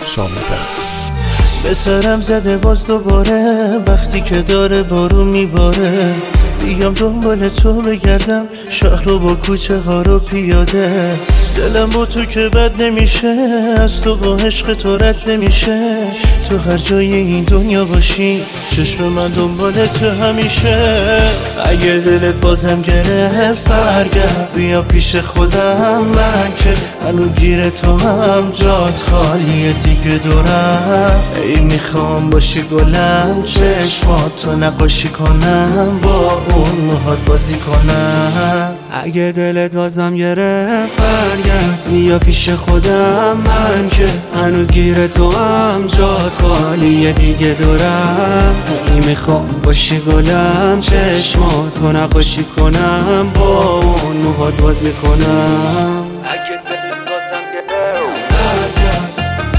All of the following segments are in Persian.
شامدن. به سرم زده باز دوباره وقتی که داره بارون میباره، بیام دنبال تو بگردم شهر رو با کوچه ها رو پیاده. دلم با تو که بد نمیشه، از تو و عشق تو رد نمیشه. تو هر جای این دنیا باشی چشم من دنبال تو همیشه. اگه دلت بازم گرفت برگرد بیا پیش خودم، من که هنوز گیر تو هم جات خالیه دیگه دورم. ای میخوام باشی گلم، چشماتو نقاشی کنم، با اون موهات بازی کنم. اگه دلت بازم گرفت برگرد بیا پیش خودم، من که هنوز گیر تو هم جات خالیه دیگه دورم. ای میخوام باشی گلم، چشماتو نقاشی کنم، با اون موهات بازی کنم. اگه دلت بازم گرفت برگرد.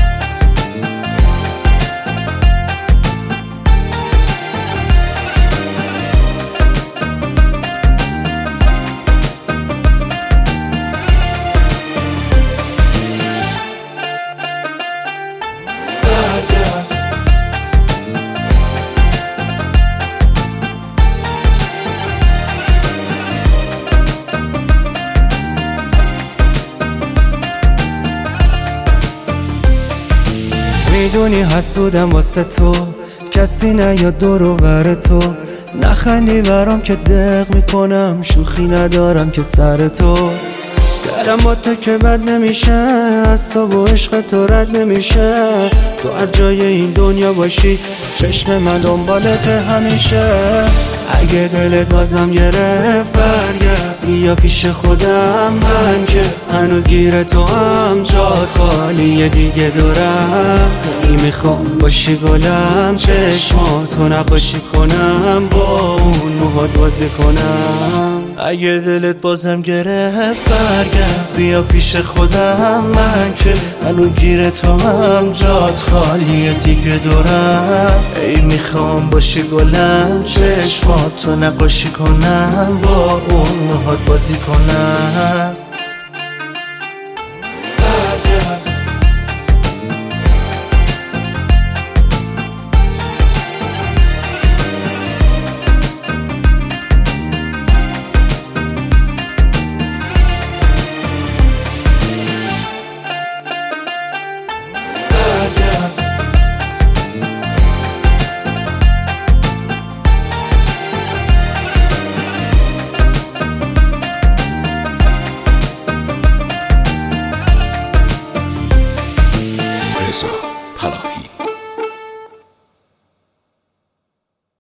میدونی حسودم واسه تو، کسی نیاد دور و بر تو. نخندی برام که دق میکنم، شوخی ندارم که سر تو. دلم با تو که بد نمیشه، از تو و عشق تو رد نمیشه. تو هر جای این دنیا باشی چشم من دنبالت همیشه. اگه دلت بازم گرفت برگرد بیا پیش خودم، من که هنوز گیر تو هم جات خالیه دیگه دورم. ای میخوام باشی گلم، چشماتو نقاشی کنم، با اون موهات بازی کنم. اگه دلت بازم گرفت برگرد بیا پیش خودم، من که هنوز گیر تو هم جات خالیه دیگه دورم. ای میخوام باشی گلم، چشماتو نقاشی کنم، با اون موهات بازی کنم. رضا